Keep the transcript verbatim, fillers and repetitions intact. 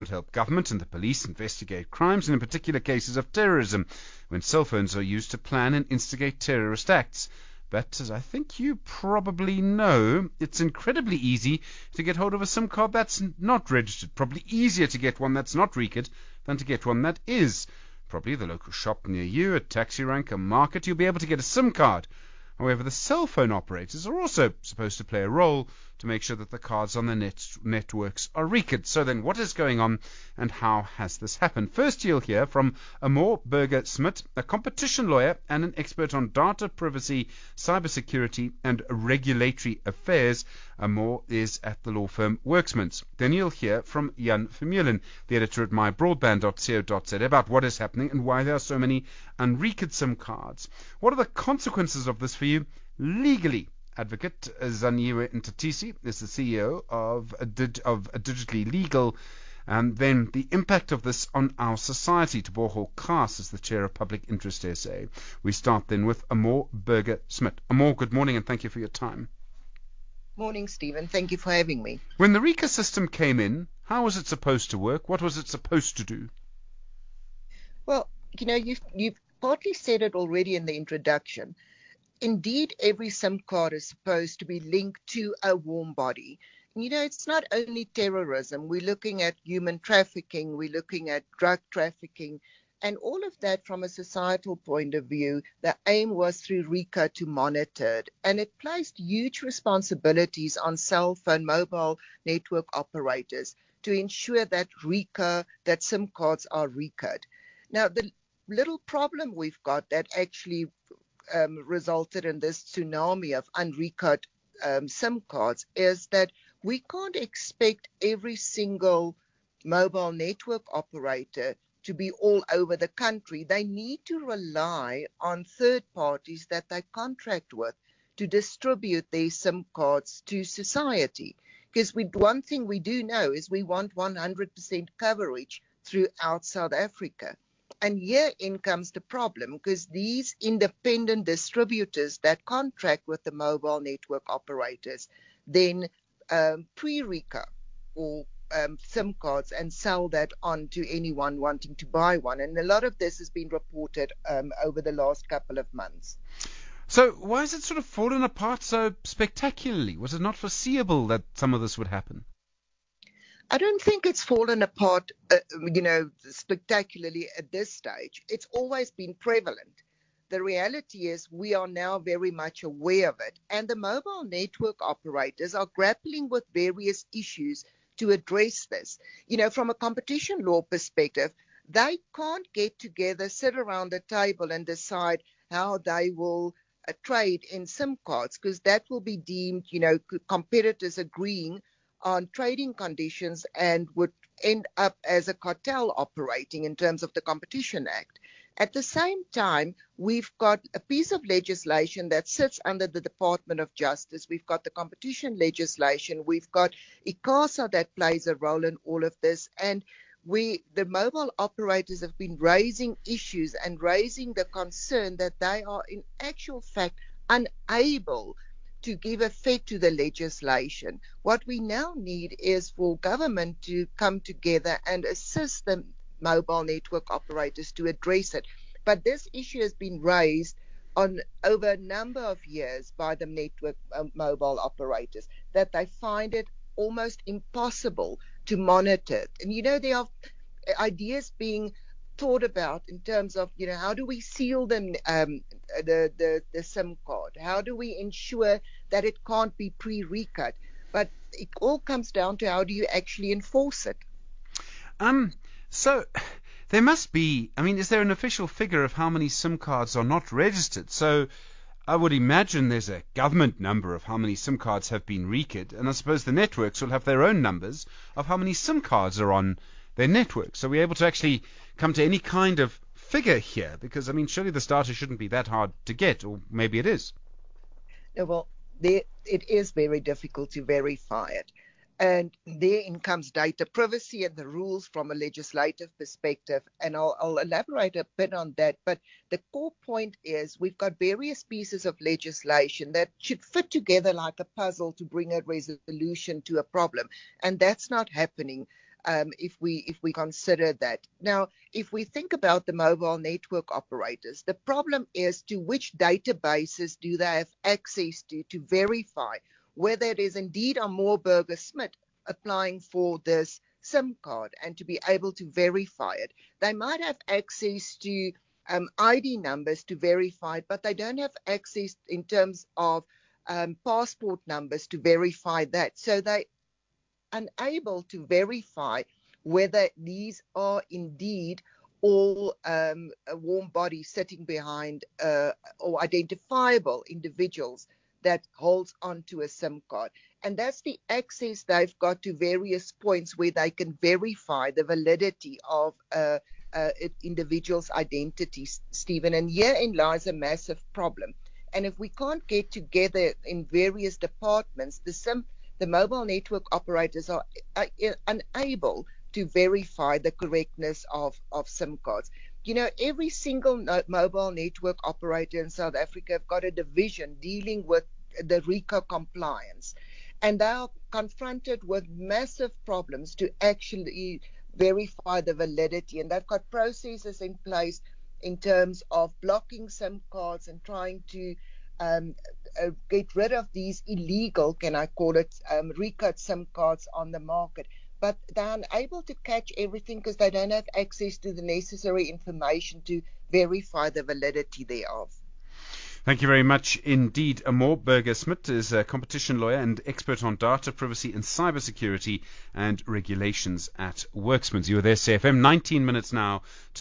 help government and the police investigate crimes, and in particular cases of terrorism, when cell phones are used to plan and instigate terrorist acts. But as I think you probably know, it's incredibly easy to get hold of a SIM card that's not registered. Probably easier to get one that's not recorded than to get one that is. Probably the local shop near you, a taxi rank, a market, you'll be able to get a SIM card. However, the cell phone operators are also supposed to play a role to make sure that the cards on the net networks are recorded. So then what is going on and how has this happened? First, you'll hear from Amor Burger-Smit, a competition lawyer and an expert on data privacy, cybersecurity and regulatory affairs. Amor is at the law firm Worksmans. Then you'll hear from Jan Vermeulen, the editor at my broadband dot co dot za, about what is happening and why there are so many unrecorded SIM cards. What are the consequences of this for you legally? Advocate Zaniwe Ntatisi is the C E O of, a dig- of a Digitally Legal. And then the impact of this on our society. Teboho Kaas is the chair of Public Interest S A. We start then with Amor Burger-Smit. Amor, good morning and thank you for your time. Morning, Stephen. Thank you for having me. When the RICA system came in, how was it supposed to work? What was it supposed to do? Well, you know, you've, you've partly said it already in the introduction. Indeed, every SIM card is supposed to be linked to a warm body. You know, it's not only terrorism. We're looking at human trafficking. We're looking at drug trafficking. And all of that from a societal point of view, the aim was through RICA to monitor it. And it placed huge responsibilities on cell phone mobile network operators to ensure that RICA, that SIM cards are RICA'd. Now, the little problem we've got that actually um, resulted in this tsunami of unrecorded um, SIM cards is that we can't expect every single mobile network operator to be all over the country. They need to rely on third parties that they contract with to distribute their SIM cards to society. Because we, one thing we do know is we want one hundred percent coverage throughout South Africa. And herein comes the problem, because these independent distributors that contract with the mobile network operators then um, pre-RICA or um, SIM cards and sell that on to anyone wanting to buy one. And a lot of this has been reported um, over the last couple of months. So why has it sort of fallen apart so spectacularly? Was it not foreseeable that some of this would happen? I don't think it's fallen apart, uh, you know, spectacularly at this stage. It's always been prevalent. The reality is we are now very much aware of it, and the mobile network operators are grappling with various issues to address this. You know, from a competition law perspective, they can't get together, sit around a table and decide how they will uh, trade in SIM cards, because that will be deemed, you know, competitors agreeing on trading conditions and would end up as a cartel operating in terms of the Competition Act. At the same time, we've got a piece of legislation that sits under the Department of Justice. We've got the competition legislation. We've got ICASA that plays a role in all of this. And we, the mobile operators have been raising issues and raising the concern that they are in actual fact unable to give effect to the legislation. What we now need is for government to come together and assist the mobile network operators to address it. But this issue has been raised on over a number of years by the network uh, mobile operators, that they find it almost impossible to monitor it. And you know, there are ideas being thought about in terms of, you know, how do we seal them, um, the, the, the SIM card? How do we ensure that it can't be pre-recut? But it all comes down to how do you actually enforce it? Um, so there must be, I mean, is there an official figure of how many SIM cards are not registered? So I would imagine there's a government number of how many SIM cards have been recorded, and I suppose the networks will have their own numbers of how many SIM cards are on their network. So we're able to actually come to any kind of figure here, because, I mean, surely this data shouldn't be that hard to get, or maybe it is. No, well, there, it is very difficult to verify it. And therein comes data privacy and the rules from a legislative perspective. And I'll, I'll elaborate a bit on that. But the core point is we've got various pieces of legislation that should fit together like a puzzle to bring a resolution to a problem. And that's not happening. Um, if we if we consider that. Now, if we think about the mobile network operators, the problem is to which databases do they have access to to verify whether it is indeed Amor Burger Smith applying for this SIM card and to be able to verify it. They might have access to um, I D numbers to verify it, but they don't have access in terms of um, passport numbers to verify that. So they unable to verify whether these are indeed all um, warm bodies sitting behind uh, or identifiable individuals that holds onto a SIM card. And that's the access they've got to various points where they can verify the validity of uh, uh, individuals' identities, Stephen. And herein lies a massive problem. And if we can't get together in various departments, the SIM the mobile network operators are uh, unable to verify the correctness of, of SIM cards. You know, every single no- mobile network operator in South Africa have got a division dealing with the RICO compliance. And they are confronted with massive problems to actually verify the validity. And they've got processes in place in terms of blocking SIM cards and trying to um, uh, get rid of these illegal, can I call it, um, recut SIM cards on the market. But they're unable to catch everything because they don't have access to the necessary information to verify the validity thereof. Thank you very much indeed. Amor Burger Smith is a competition lawyer and expert on data privacy and cybersecurity and regulations at Worksmans. You are there, C F M, nineteen minutes now.